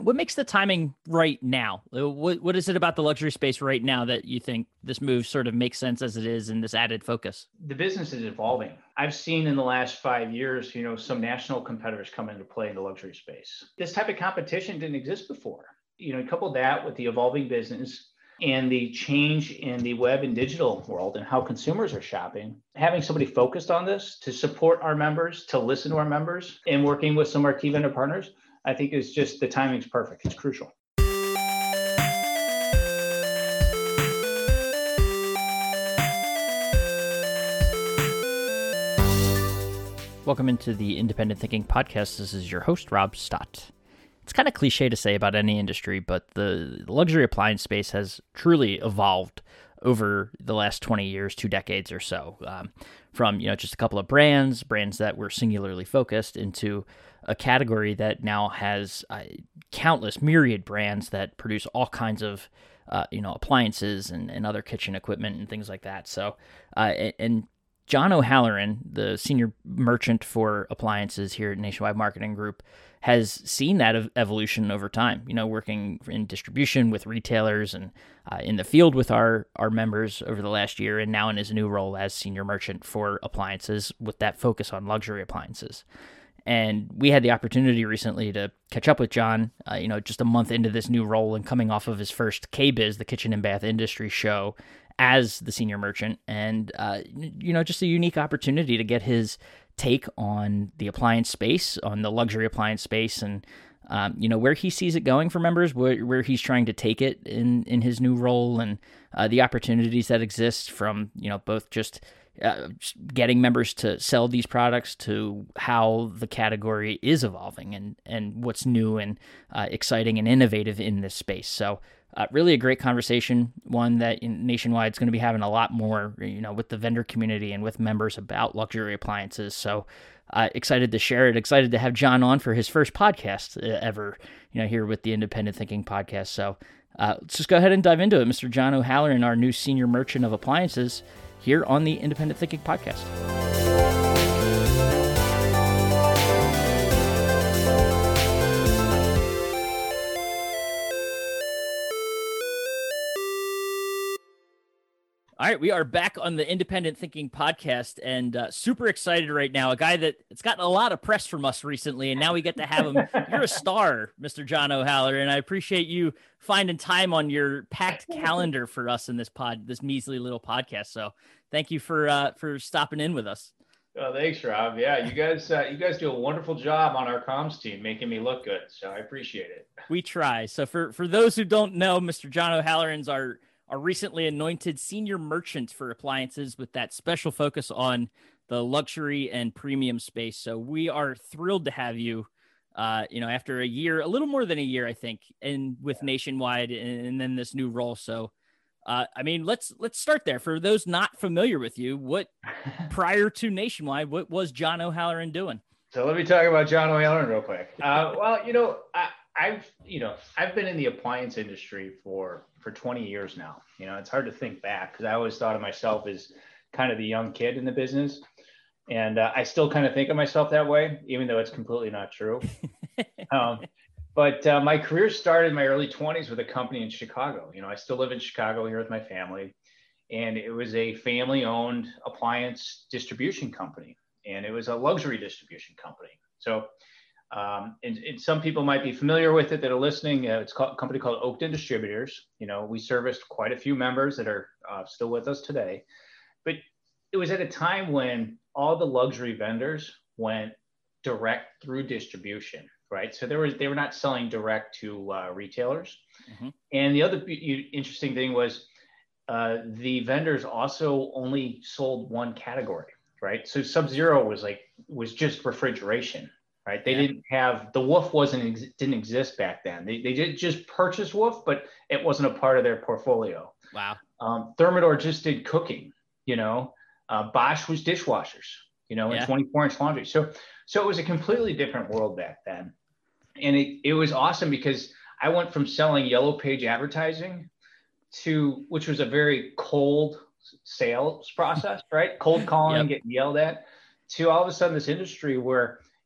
What makes the timing right now? What is it about the luxury space right now that you think this move sort of makes sense as it is in this added focus? The business is evolving. I've seen in the last 5 years, some national competitors come into play in the luxury space. This type of competition didn't exist before. Couple that with the evolving business and the change in the web and digital world and how consumers are shopping, having somebody focused on this to support our members, to listen to our members, and working with some of our key vendor partners, I think is just the timing's perfect. It's crucial. Welcome into the Independent Thinking Podcast. This is your host, Rob Stott. It's kind of cliche to say about any industry, but the luxury appliance space has truly evolved over the last 20 years, 2 decades or so, from just a couple of brands that were singularly focused into a category that now has countless myriad brands that produce all kinds of appliances and other kitchen equipment and things like that. So, and John O'Halloran, the senior merchant for appliances here at Nationwide Marketing Group, has seen that evolution over time, working in distribution with retailers and in the field with our members over the last year, and now in his new role as senior merchant for appliances with that focus on luxury appliances. And we had the opportunity recently to catch up with John, just a month into this new role and coming off of his first KBIS, the Kitchen and Bath Industry Show, as the senior merchant, and just a unique opportunity to get his take on the appliance space, on the luxury appliance space, and where he sees it going for members, where he's trying to take it in his new role, and the opportunities that exist from both just getting members to sell these products to how the category is evolving and what's new and exciting and innovative in this space. So really a great conversation, one that Nationwide is going to be having a lot more, with the vendor community and with members about luxury appliances. So excited to share it, excited to have John on for his first podcast ever, here with the Independent Thinking Podcast. So let's just go ahead and dive into it. Mr. John O'Halloran, our new senior merchant of appliances, here on the Independent Thinking Podcast. All right, we are back on the Independent Thinking Podcast, and super excited right now. A guy it's gotten a lot of press from us recently, and now we get to have him. You're a star, Mr. John O'Halloran, and I appreciate you finding time on your packed calendar for us in this measly little podcast. So thank you for stopping in with us. Oh, thanks, Rob. Yeah, you guys do a wonderful job on our comms team, making me look good. So I appreciate it. We try. So for those who don't know, Mr. John O'Halloran's our recently anointed senior merchant for appliances with that special focus on the luxury and premium space. So we are thrilled to have you, after a little more than a year, I think, and with Nationwide and then this new role. So, let's start there. For those not familiar with you, what prior to Nationwide, what was John O'Halloran doing? So let me talk about John O'Halloran real quick. I've been in the appliance industry for 20 years now. It's hard to think back because I always thought of myself as kind of the young kid in the business. And I still kind of think of myself that way, even though it's completely not true. But my career started in my early 20s with a company in Chicago. I still live in Chicago here with my family. And it was a family-owned appliance distribution company. And it was a luxury distribution company. So and some people might be familiar with it that are listening. It's a company called Oakton Distributors. We serviced quite a few members that are still with us today. But it was at a time when all the luxury vendors went direct through distribution, right? So they were not selling direct to retailers. Mm-hmm. And the other interesting thing was the vendors also only sold one category, right? So Sub-Zero was just refrigeration. Right. They didn't have the Wolf didn't exist back then. They did just purchase Wolf, but it wasn't a part of their portfolio. Wow. Thermador just did cooking, Bosch was dishwashers, and 24-inch laundry. So it was a completely different world back then. And it was awesome because I went from selling Yellow Page advertising which was a very cold sales process, right? Cold calling, getting yelled at, to all of a sudden this industry where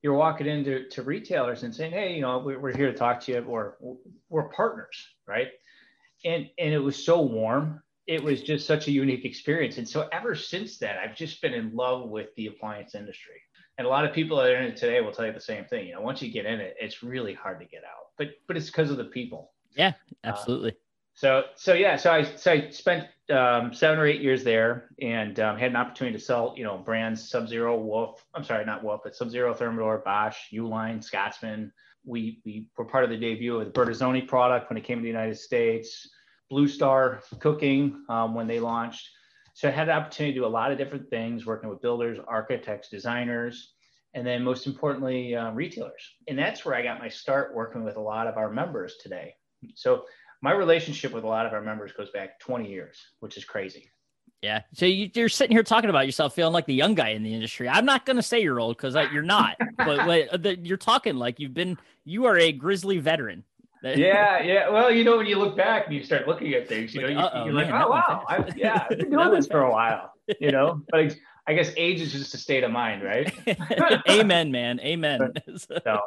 you're walking into retailers and saying, hey, we're here to talk to you, or we're partners, right? And it was so warm. It was just such a unique experience. And so ever since then, I've just been in love with the appliance industry. And a lot of people that are in it today will tell you the same thing. Once you get in it, it's really hard to get out. But it's because of the people. Yeah, absolutely. So I spent 7 or 8 years there, and had an opportunity to sell, brands Sub-Zero, Wolf. I'm sorry, not Wolf, but Sub-Zero, Thermador, Bosch, Uline, Scotsman. We were part of the debut of the Bertazzoni product when it came to the United States. Blue Star Cooking when they launched. So I had the opportunity to do a lot of different things, working with builders, architects, designers, and then most importantly, retailers. And that's where I got my start working with a lot of our members today. So my relationship with a lot of our members goes back 20 years, which is crazy. Yeah. So you're sitting here talking about yourself feeling like the young guy in the industry. I'm not going to say you're old because you're not, but you're talking like you are a grizzly veteran. Yeah. Well, when you look back and you start looking at things, you're like, oh, wow. I've been doing this for a while, but I guess age is just a state of mind, right? Amen, man. Amen. So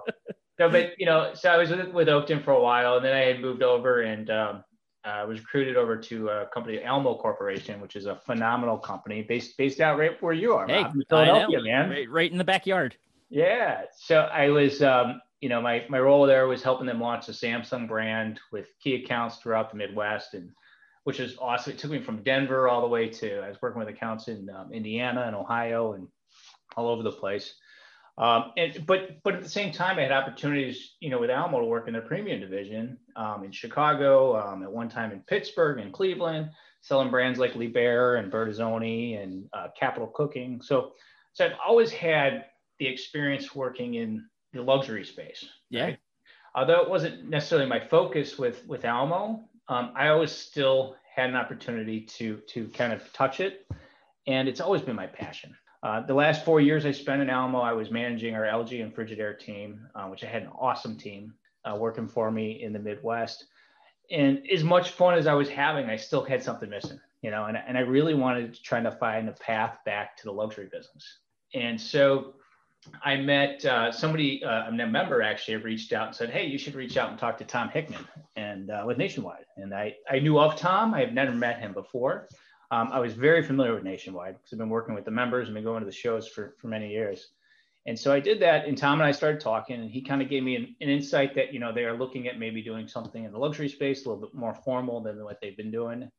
I was with Oakton for a while, and then I had moved over and was recruited over to a company, Almo Corporation, which is a phenomenal company based out right where you are, Rob, in Philadelphia, man. Right in the backyard. Yeah. So I was, my role there was helping them launch the Samsung brand with key accounts throughout the Midwest, and which is awesome. It took me from Denver all the way to, I was working with accounts in Indiana and Ohio and all over the place. But at the same time, I had opportunities, with Almo to work in their premium division in Chicago, at one time in Pittsburgh and Cleveland, selling brands like Liebherr and Bertazzoni and Capital Cooking. So I've always had the experience working in the luxury space. Yeah. Right? Although it wasn't necessarily my focus with Almo, I always still had an opportunity to kind of touch it. And it's always been my passion. The last 4 years I spent in Almo, I was managing our LG and Frigidaire team, which I had an awesome team working for me in the Midwest. And as much fun as I was having, I still had something missing, and I really wanted to try to find a path back to the luxury business. And so I met somebody, a member actually reached out and said, hey, you should reach out and talk to Tom Hickman and with Nationwide. And I knew of Tom. I had never met him before. I was very familiar with Nationwide because I've been working with the members and been going to the shows for many years. And so I did that, and Tom and I started talking, and he kind of gave me an insight that, they are looking at maybe doing something in the luxury space, a little bit more formal than what they've been doing.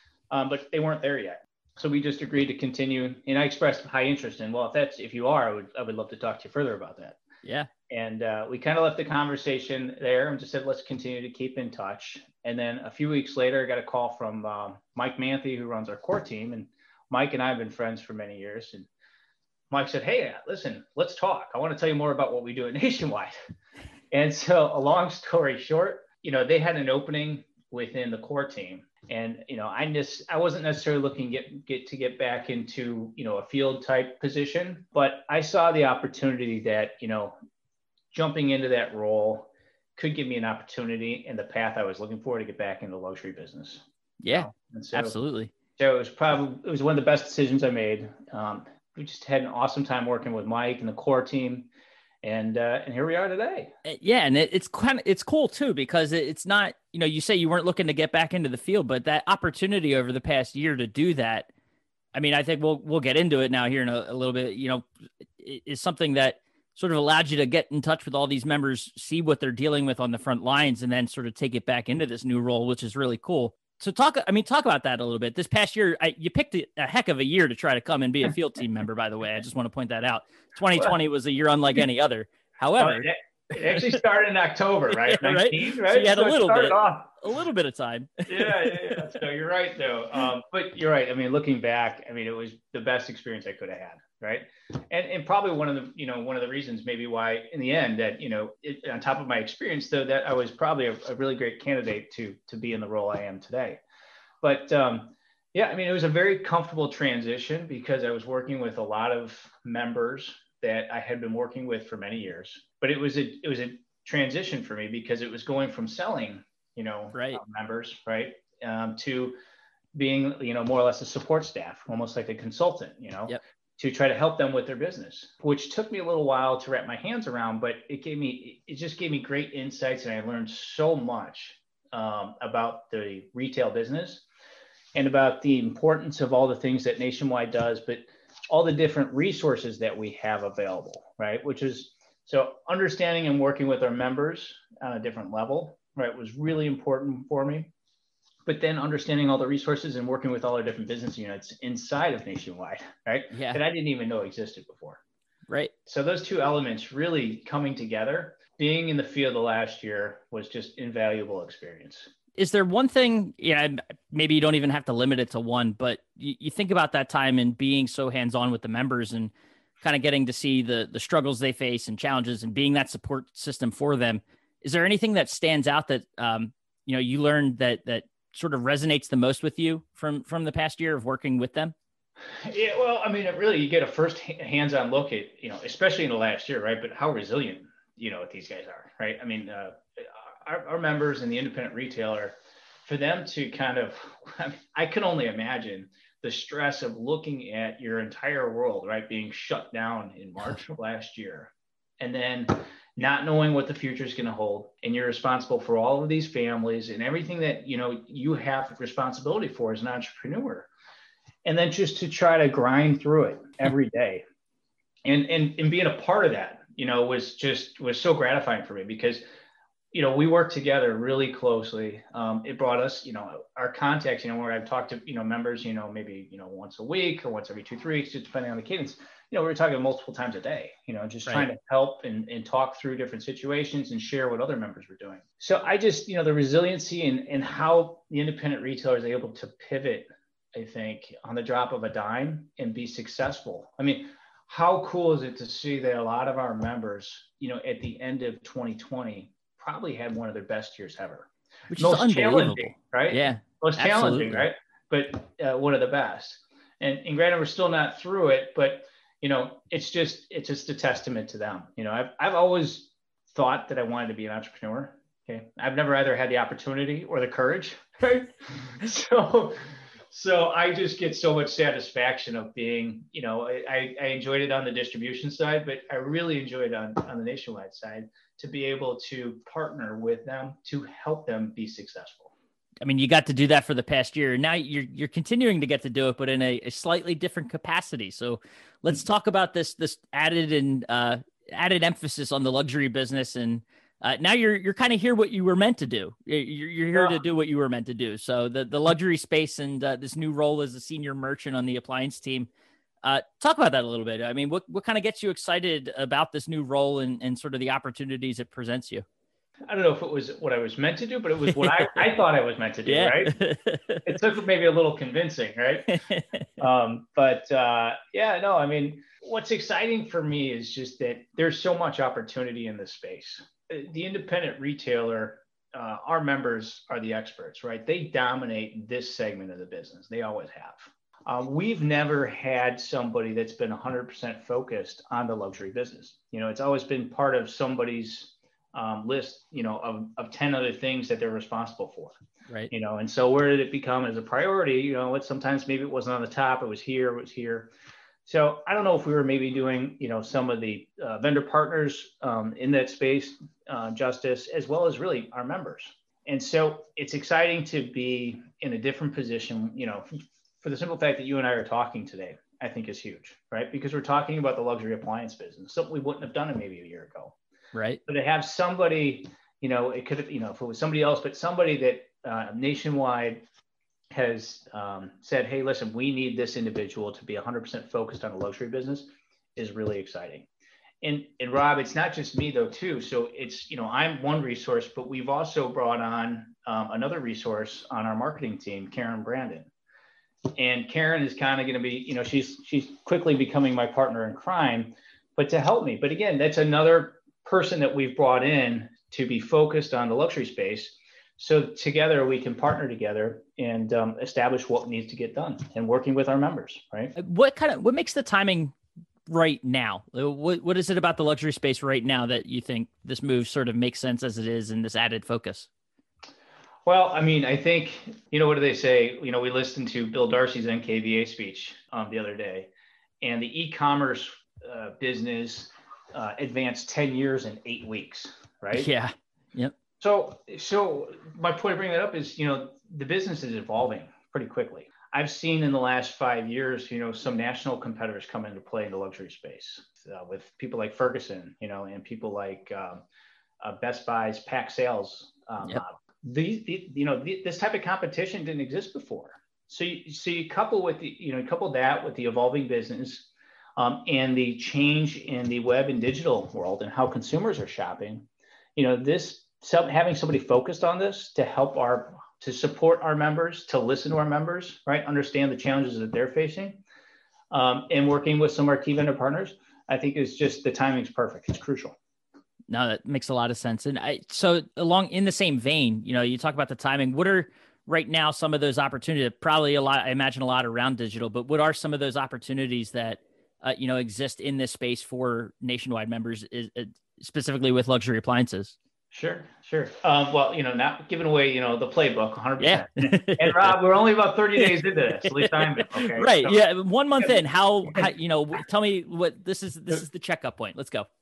But they weren't there yet. So we just agreed to continue, and I expressed high interest in, well, if you are, I would love to talk to you further about that. Yeah. And we kind of left the conversation there and just said, let's continue to keep in touch. And then a few weeks later, I got a call from Mike Manthe, who runs our core team. And Mike and I have been friends for many years. And Mike said, hey, listen, let's talk. I want to tell you more about what we do at Nationwide. And so a long story short, they had an opening within the core team. And, I wasn't necessarily looking to get back into, a field type position, but I saw the opportunity that, jumping into that role could give me an opportunity and the path I was looking for to get back into the luxury business. Yeah, absolutely. So it was one of the best decisions I made. We just had an awesome time working with Mike and the core team. And here we are today. Yeah. And it's cool too, because it's not, you say you weren't looking to get back into the field, but that opportunity over the past year to do that. I mean, I think we'll get into it now here in a little bit, is something that sort of allowed you to get in touch with all these members, see what they're dealing with on the front lines, and then sort of take it back into this new role, which is really cool. So talk about that a little bit. This past year, you picked a heck of a year to try to come and be a field team member, by the way. I just want to point that out. 2020 was a year unlike any other. However, it actually started in October, right? 19, right? So you had a little bit of time. Yeah. So you're right, though. But you're right. I mean, looking back, it was the best experience I could have had, right? And probably one of the reasons maybe why in the end that, on top of my experience, though, that I was probably a really great candidate to be in the role I am today. But it was a very comfortable transition because I was working with a lot of members that I had been working with for many years. But it was a transition for me because it was going from selling, members, right, to being, more or less a support staff, almost like a consultant, Yep. to try to help them with their business, which took me a little while to wrap my hands around, but it just gave me great insights. And I learned so much about the retail business and about the importance of all the things that Nationwide does, but all the different resources that we have available, right? Which is, so understanding and working with our members on a different level, right, was really important for me. But then understanding all the resources and working with all our different business units inside of Nationwide, right? Yeah. That I didn't even know existed before. Right. So those two elements really coming together, being in the field the last year was just invaluable experience. Is there one thing, maybe you don't even have to limit it to one, but you think about that time and being so hands-on with the members and kind of getting to see the struggles they face and challenges and being that support system for them. Is there anything that stands out that, you learned that sort of resonates the most with you from the past year of working with them? Yeah, well, I mean, really, you get a first hands-on look at, especially in the last year, right? But how resilient, these guys are, right? I mean, our members and the independent retailer, for them to kind of, I can only imagine the stress of looking at your entire world, right, being shut down in March of last year, and then not knowing what the future is going to hold. And you're responsible for all of these families and everything that, you have responsibility for as an entrepreneur. And then just to try to grind through it every day and being a part of that, was so gratifying for me because, we work together really closely. It brought us, our contacts, where I've talked to, members, maybe, once a week or once every 2-3 weeks, just depending on the cadence. We were talking multiple times a day, just trying to help and talk through different situations and share what other members were doing. So I just, the resiliency and how the independent retailer is able to pivot, I think, on the drop of a dime and be successful. I mean, how cool is it to see that a lot of our members, at the end of 2020, probably had one of their best years ever. Which is unbelievable, right? Yeah. Most absolutely. challenging, right? But one of the best. And granted, we're still not through it, but it's just a testament to them. I've always thought that I wanted to be an entrepreneur. Okay. I've never either had the opportunity or the courage, right? So I just get so much satisfaction of being, I enjoyed it on the distribution side, but I really enjoyed on the Nationwide side to be able to partner with them to help them be successful. I mean, you got to do that for the past year. Now you're continuing to get to do it, but in a slightly different capacity. So let's talk about this added emphasis on the luxury business. And now you're kind of here what you were meant to do. You're here to do what you were meant to do. So the luxury space and this new role as a senior merchant on the appliance team. Talk about that a little bit. I mean, what kind of gets you excited about this new role and sort of the opportunities it presents you? I don't know if it was what I was meant to do, but it was what I thought I was meant to do, yeah. Right? It took maybe a little convincing, right? I mean, what's exciting for me is just that there's so much opportunity in this space. The independent retailer, our members are the experts, right? They dominate this segment of the business. They always have. We've never had somebody that's been 100% focused on the luxury business. It's always been part of somebody's list, of 10 other things that they're responsible for. Right. And so where did it become as a priority? Sometimes maybe it wasn't on the top, it was here. So I don't know if we were maybe doing, some of the vendor partners in that space justice, as well as really our members. And so it's exciting to be in a different position, for the simple fact that you and I are talking today, I think is huge, right? Because we're talking about the luxury appliance business, something we wouldn't have done it maybe a year ago. Right. But to have somebody, it could have, if it was somebody else, but somebody that Nationwide has said, hey, listen, we need this individual to be 100% focused on the luxury business is really exciting. And Rob, it's not just me though, too. So it's, I'm one resource, but we've also brought on another resource on our marketing team, Karen Brandon. And Karen is kind of going to be, she's quickly becoming my partner in crime, but to help me. But again, that's another person that we've brought in to be focused on the luxury space. So together we can partner together and establish what needs to get done and working with our members, right? What makes the timing right now? What is it about the luxury space right now that you think this move sort of makes sense as it is in this added focus? Well, I mean, I think, what do they say? We listened to Bill Darcy's NKVA speech the other day. and the e-commerce business advanced 10 years in 8 weeks, right? Yeah. Yep. So my point of bringing that up is, the business is evolving pretty quickly. I've seen in the last 5 years, some national competitors come into play in the luxury space with people like Ferguson, and people like Best Buy's pack sales Yep. model. This type of competition didn't exist before. So you couple with couple that with the evolving business and the change in the web and digital world and how consumers are shopping. Having somebody focused on this to support our members, to listen to our members, right? Understand the challenges that they're facing, and working with some of our key vendor partners, I think is just the timing's perfect. It's crucial. No, that makes a lot of sense. And so along in the same vein, you talk about the timing. What are right now some of those opportunities? Probably a lot, I imagine a lot around digital, but what are some of those opportunities that, exist in this space for Nationwide members, specifically with luxury appliances? Sure. Well, not giving away, the playbook 100%. Yeah. And Rob, we're only about 30 days into this. At least I'm okay. Right. So, yeah. 1 month in, how tell me what this is the checkup point. Let's go.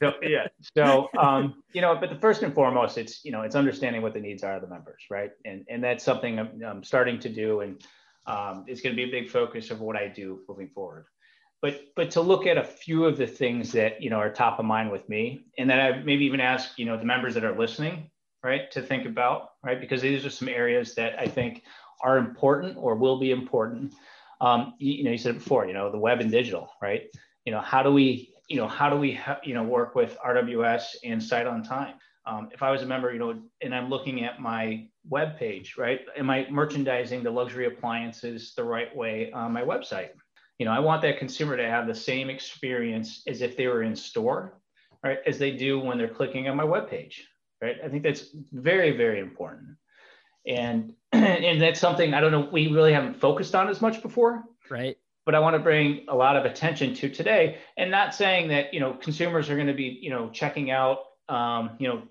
So, but the first and foremost, it's understanding what the needs are of the members. Right. And that's something I'm starting to do. And it's going to be a big focus of what I do moving forward. But to look at a few of the things that, are top of mind with me, and then I maybe even ask, the members that are listening, right, to think about, right, because these are some areas that I think are important or will be important. You said it before, the web and digital, right? How do we work with RWS and Site on Time? If I was a member, and I'm looking at my web page, right, am I merchandising the luxury appliances the right way on my website? I want that consumer to have the same experience as if they were in store, right, as they do when they're clicking on my webpage, right? I think that's very, very important. And that's something, I don't know, we really haven't focused on as much before. Right. But I want to bring a lot of attention to today, and not saying that, consumers are going to be, checking out, $10,000,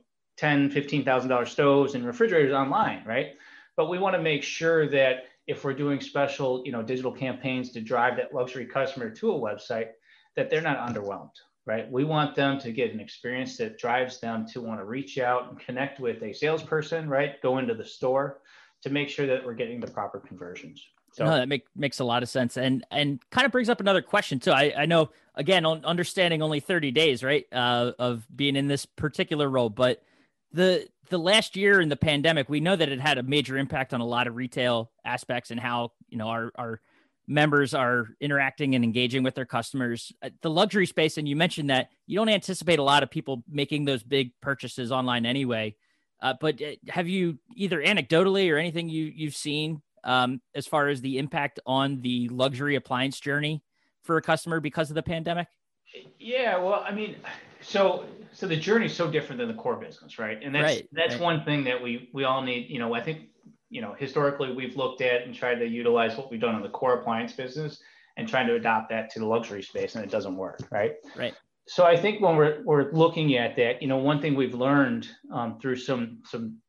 $15,000 stoves and refrigerators online, right? But we want to make sure that if we're doing special, digital campaigns to drive that luxury customer to a website, that they're not underwhelmed, right? We want them to get an experience that drives them to want to reach out and connect with a salesperson, right? Go into the store to make sure that we're getting the proper conversions. So no, that makes a lot of sense, and kind of brings up another question too. I know, again, on understanding only 30 days, right, of being in this particular role, but the last year in the pandemic, we know that it had a major impact on a lot of retail aspects and how, our members are interacting and engaging with their customers. The luxury space, and you mentioned that you don't anticipate a lot of people making those big purchases online anyway. But have you either anecdotally or anything you've seen as far as the impact on the luxury appliance journey for a customer because of the pandemic? Yeah, well, I mean, so the journey is so different than the core business, right? And that's one thing that we all need. I think historically we've looked at and tried to utilize what we've done in the core appliance business and trying to adopt that to the luxury space, and it doesn't work, right? Right. So I think when we're looking at that, one thing we've learned through some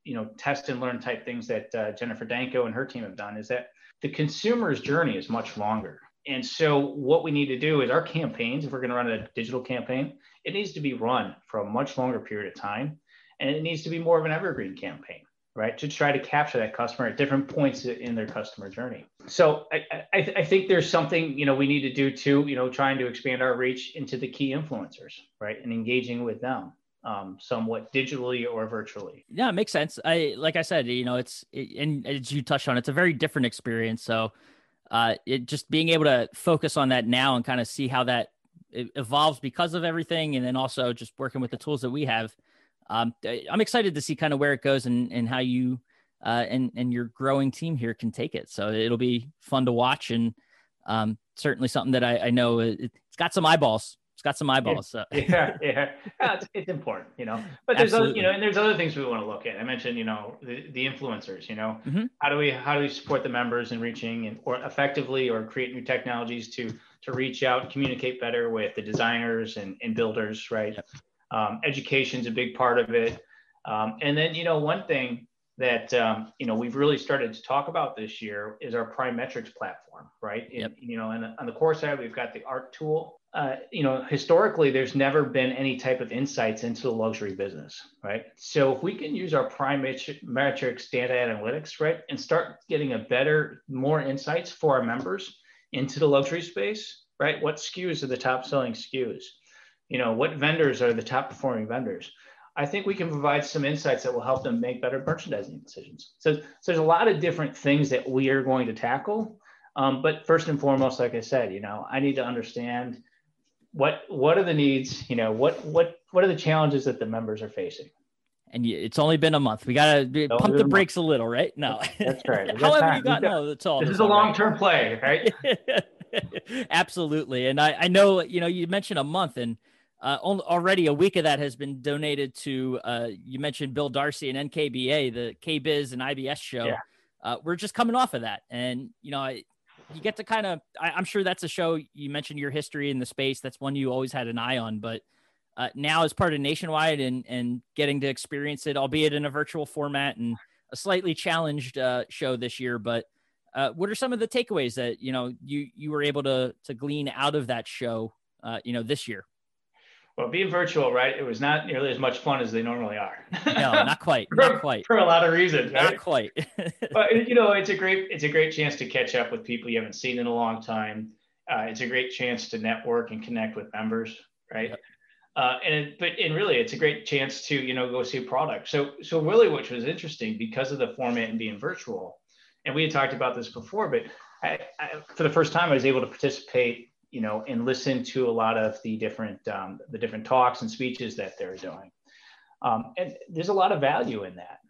test and learn type things that Jennifer Danko and her team have done is that the consumer's journey is much longer. And so what we need to do is our campaigns, if we're going to run a digital campaign, it needs to be run for a much longer period of time. And it needs to be more of an evergreen campaign, right? To try to capture that customer at different points in their customer journey. So I think there's something, we need to do too, trying to expand our reach into the key influencers, right? And engaging with them somewhat digitally or virtually. Yeah, it makes sense. Like I said, and as you touched on, it's a very different experience. So it just being able to focus on that now and kind of see how that evolves because of everything. And then also just working with the tools that we have. I'm excited to see kind of where it goes and how you and your growing team here can take it. So it'll be fun to watch, and certainly something that I know it's got some eyeballs. It's got some eyeballs. So. Yeah. It's important, but there's other, and there's other things we want to look at. I mentioned, the influencers, Mm-hmm. how do we support the members in reaching or effectively or create new technologies to reach out and communicate better with the designers and builders, right? Yep. Education's a big part of it. And then, one thing that we've really started to talk about this year is our Prime Metrics platform, right? Yep. And on the core side, we've got the ARC tool. Historically, there's never been any type of insights into the luxury business, right? So if we can use our Prime Metrics data analytics, right, and start getting more insights for our members into the luxury space, right? What SKUs are the top selling SKUs? What vendors are the top performing vendors? I think we can provide some insights that will help them make better merchandising decisions. So there's a lot of different things that we are going to tackle. But first and foremost, like I said, I need to understand what are the needs, what are the challenges that the members are facing. And it's only been a month. We got to pump the brakes a little, right? No. That's right. However you got, no, that's all. This is a long-term play, right? Absolutely. And I know, you mentioned a month, and already a week of that has been donated to, you mentioned Bill Darcy and NKBA, the KBIS and IBS show. Yeah. We're just coming off of that. And, you get to kind of, I'm sure that's a show, you mentioned your history in the space. That's one you always had an eye on, but now as part of Nationwide and getting to experience it, albeit in a virtual format and a slightly challenged show this year. But what are some of the takeaways that, you were able to glean out of that show, this year? Well, being virtual, right? It was not nearly as much fun as they normally are. No, not quite. Not quite. For a lot of reasons, right? Not quite. But it's a great chance to catch up with people you haven't seen in a long time. It's a great chance to network and connect with members, right? Yep. And really, it's a great chance to go see a product. So really, which was interesting because of the format and being virtual, and we had talked about this before, but I for the first time I was able to participate, and listen to a lot of the different talks and speeches that they're doing. And there's a lot of value in that,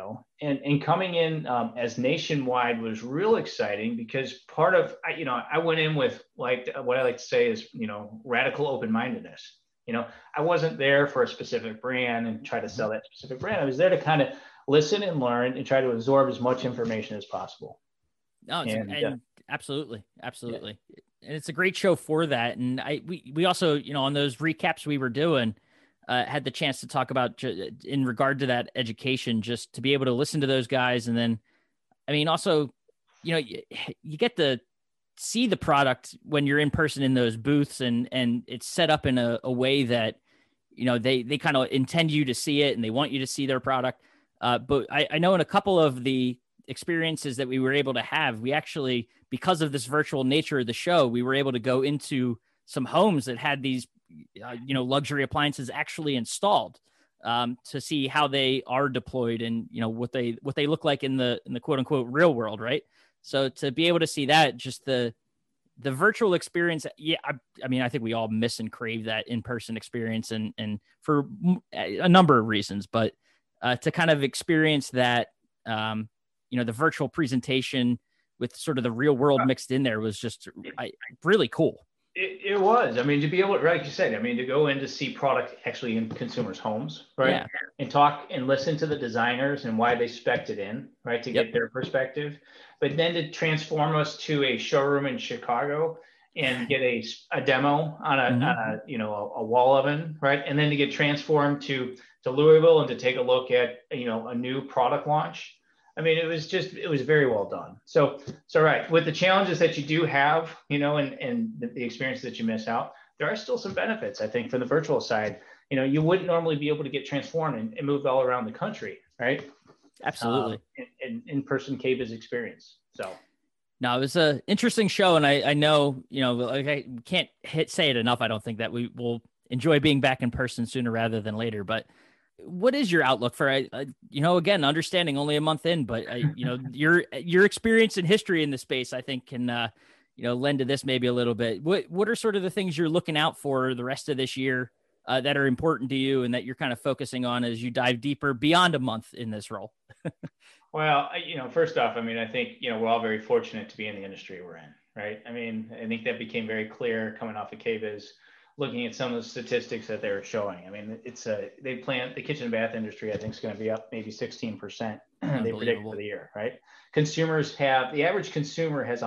and coming in as Nationwide was real exciting because part of, I went in with what I like to say is, radical open-mindedness. I wasn't there for a specific brand and try to sell that specific brand. I was there to kind of listen and learn and try to absorb as much information as possible. No, absolutely. Absolutely. Yeah. And it's a great show for that. And we also, on those recaps we were doing, had the chance to talk about in regard to that education, just to be able to listen to those guys. And then, also, you get to see the product when you're in person in those booths, and it's set up in a way that, they kind of intend you to see it and they want you to see their product. But I know in a couple of the experiences that we were able to have, we actually, because of this virtual nature of the show, we were able to go into some homes that had these, luxury appliances actually installed, to see how they are deployed and, what they look like in the quote unquote real world. Right. So to be able to see that, just the virtual experience. Yeah. I think we all miss and crave that in-person experience and for a number of reasons, but to kind of experience that, the virtual presentation with sort of the real world mixed in there was just really cool. It was. To be able to, like you said, to go in to see product actually in consumers' homes, right? Yeah. And talk and listen to the designers and why they spec'd it in, right? To get their perspective. But then to transform us to a showroom in Chicago and get a demo on a wall oven, right? And then to get transformed to Louisville and to take a look at, a new product launch. It was very well done. So right, with the challenges that you do have, and the experience that you miss out, there are still some benefits, I think, from the virtual side. You wouldn't normally be able to get transformed and moved all around the country, right? Absolutely. In-person KBIS experience. So. No, it was an interesting show. And I know, I can't say it enough. I don't think that we will enjoy being back in person sooner rather than later, but what is your outlook for, again, understanding only a month in, but your experience and history in the space, I think can, lend to this maybe a little bit. What are sort of the things you're looking out for the rest of this year that are important to you and that you're kind of focusing on as you dive deeper beyond a month in this role? Well, first off, I think, we're all very fortunate to be in the industry we're in, right? I think that became very clear coming off of KBIS looking at some of the statistics that they were showing. I mean, the kitchen and bath industry, I think, is going to be up maybe 16%. They predict for the year, right? The average consumer has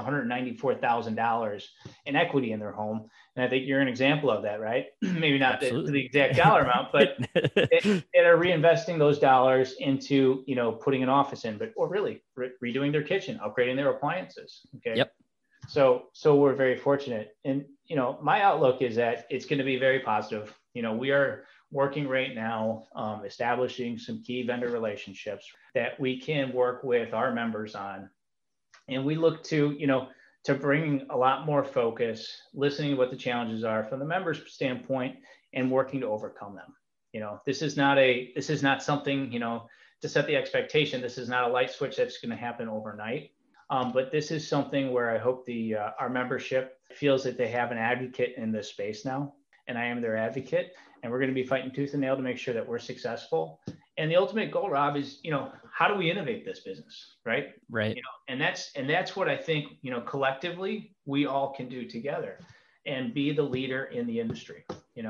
$194,000 in equity in their home. And I think you're an example of that, right? Maybe not the exact dollar amount, but they are reinvesting those dollars into, putting an office in, or really redoing their kitchen, upgrading their appliances. Okay. Yep. So we're very fortunate. And, my outlook is that it's going to be very positive. We are working right now, establishing some key vendor relationships that we can work with our members on. And we look to bring a lot more focus, listening to what the challenges are from the members' standpoint and working to overcome them. This is not something, to set the expectation. This is not a light switch that's going to happen overnight. But this is something where I hope our membership feels that they have an advocate in this space now, and I am their advocate, and we're going to be fighting tooth and nail to make sure that we're successful. And the ultimate goal, Rob, is, how do we innovate this business, right? Right. And that's what I think, collectively we all can do together and be the leader in the industry.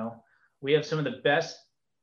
We have some of the best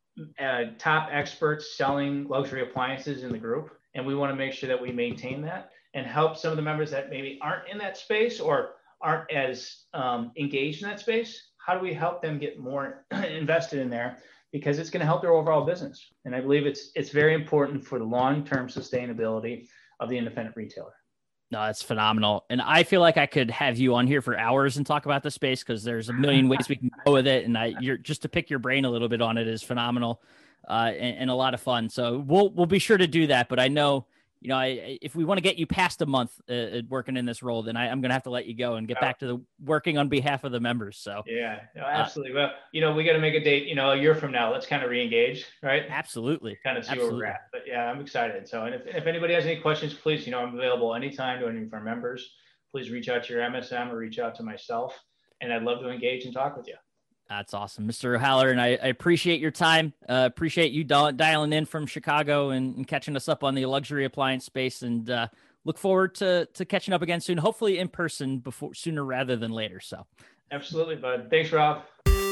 top experts selling luxury appliances in the group, and we want to make sure that we maintain that and help some of the members that maybe aren't in that space or aren't as engaged in that space. How do we help them get more invested in there? Because it's going to help their overall business. And I believe it's very important for the long-term sustainability of the independent retailer. No, that's phenomenal. And I feel like I could have you on here for hours and talk about the space, because there's a million ways we can go with it. And you're just to pick your brain a little bit on it is phenomenal and a lot of fun. So we'll be sure to do that. But I know, if we want to get you past a month working in this role, then I'm going to have to let you go and get back to working on behalf of the members. So yeah, no, absolutely. Well, we got to make a date, a year from now. Let's kind of re-engage, right? Absolutely. Kind of see where we're at. But yeah, I'm excited. So, and if anybody has any questions, please, I'm available anytime to any of our members. Please reach out to your MSM or reach out to myself, and I'd love to engage and talk with you. That's awesome, Mr. O'Halloran. I appreciate your time. Appreciate you dialing in from Chicago and catching us up on the luxury appliance space, and look forward to catching up again soon, hopefully in person sooner rather than later. So absolutely, bud. Thanks, Rob.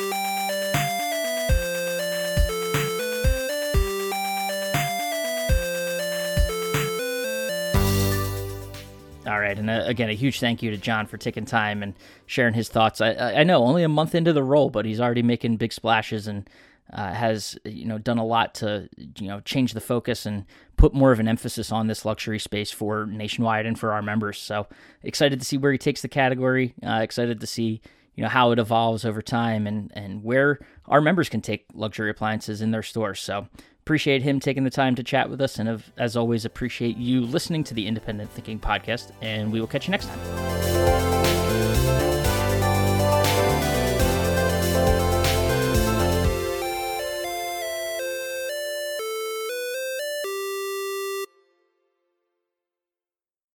All right. And again, a huge thank you to John for taking time and sharing his thoughts. I know only a month into the role, but he's already making big splashes and has, done a lot to, change the focus and put more of an emphasis on this luxury space for Nationwide and for our members. So excited to see where he takes the category, excited to see, how it evolves over time and where our members can take luxury appliances in their stores. So appreciate him taking the time to chat with us. And as always, appreciate you listening to the Independent Thinking Podcast, and we will catch you next time.